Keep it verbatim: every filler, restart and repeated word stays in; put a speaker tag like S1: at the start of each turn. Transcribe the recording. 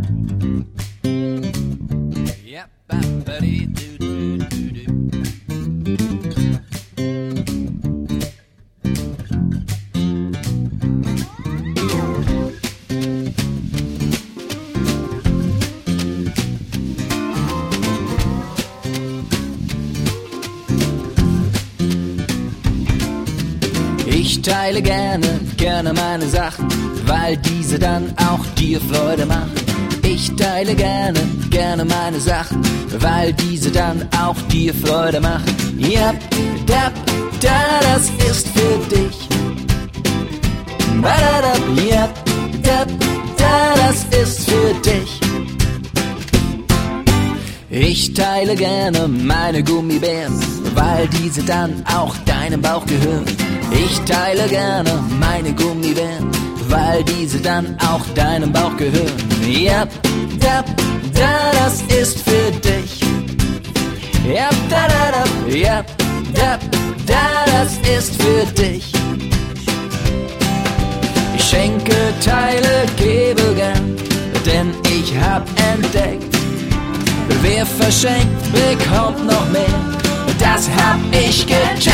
S1: Ich teile gerne, gerne meine Sachen, weil diese dann auch dir Freude machen. Ich teile gerne, gerne meine Sachen, weil diese dann auch dir Freude machen. Ja, da, da, das ist für dich. Ba-da-da, ja, da, da, das ist für dich. Ich teile gerne meine Gummibären, weil diese dann auch deinem Bauch gehören. Ich teile gerne meine Gummibären, weil diese dann auch deinem Bauch gehören. Ja, da, da, das ist für dich. Ja, da, da, da, ja, da, da, das ist für dich. Ich schenke, teile, gebe gern, denn ich hab entdeckt, wer verschenkt, bekommt noch mehr. Das hab ich gecheckt.